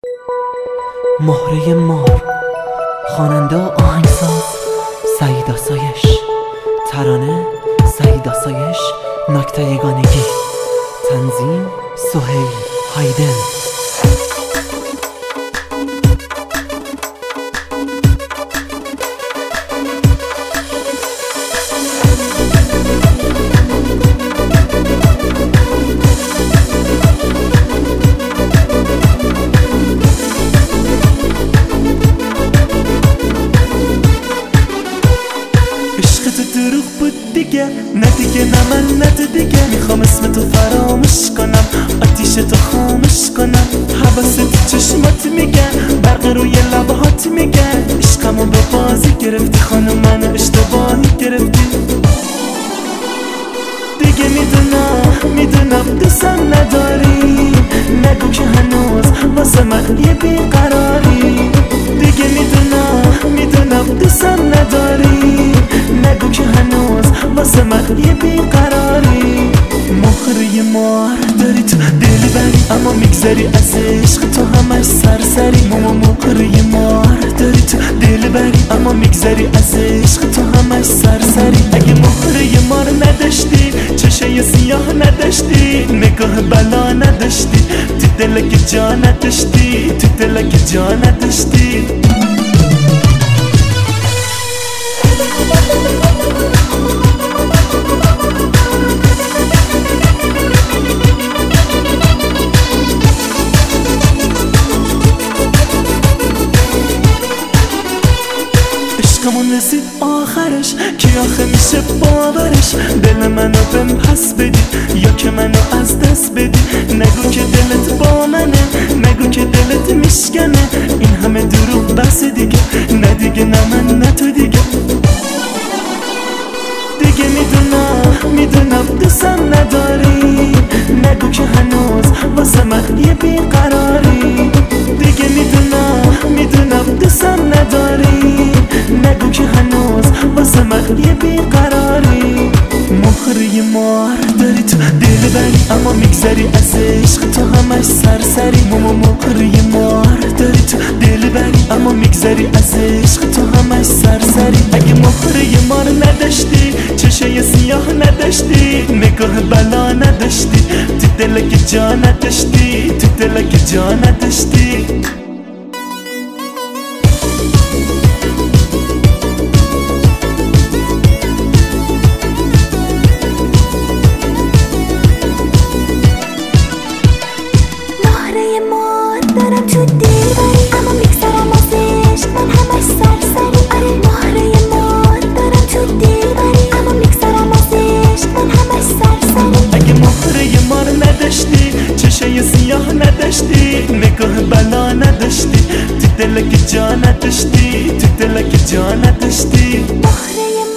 مهره مار، خواننده و آهنگساز سعید آسایش، ترانه سعید آسایش، نکته یگانگی، تنظیم سهیل هایدن. دروغ بود دیگه، نه دیگه، نه من، نه تو دیگه. میخوام اسم تو فراموش کنم، آتیش تو خاموش کنم. حواست چشمات میگن، برق روی لبهات میگن. عشقمو به بازی گرفتی خانم، منو اشتباهی گرفتی. دیگه میدونم دوستم نداری، نگو که هنوز واسه من یه بیقراری. دیگه میدونم دوستم نداری، نگو که هنوز واسه من یه بیقراری. مهره مار داری تو دل بری، اما میگذری از عشق تو همش سرسری. مهره مار داری تو دل بری، اما میگذری از عشق تو همش سرسری. اگه مهره مار نداشتی، چشه سیاه نداشتی، نگاه بلا نداشتی، تو دلک جا نداشتی، تو دلک جا نداشتی. عشقمون رسید آخرش، کی آخه میشه باورش؟ دل منو بهم پس بدی یا که منو از دست بدی. نگو که دلت با منه، نگو که دلت میشکنه. این همه دروغ بس دیگه، نه دیگه، نه من، نه تو دیگه. دیگه میدونم دوستم نداری، نگو که هنوز واسه من یه بیقراری. دیگه میدونم دوستم نداری، نگو که هنوز واسه من یه بیقراری. مهره مار داری تو دل بری، اما میگذری از عشق تو همش سرسری. مهره مار داری تو دل بری، اما میگذری از عشق تو همش سرسری. اگه مهره مار نداشتی، چشه سیاه نداشتی، نگاه بلا نداشتی، تو دلک جا نداشتی، تو دلک جا نداشتی. دارم تو دل بری، اما میگذرم از عشق من همش سرسری. آره مهره مار دارم تو دل بری، اما میگذرم از عشق من همش سرسری. اگه مهره مار نداشتی، چشه سیاه نداشتی، نگاه بلا نداشتی، تو دلک جا نداشتی، تو دلک جا نداشتی. مهره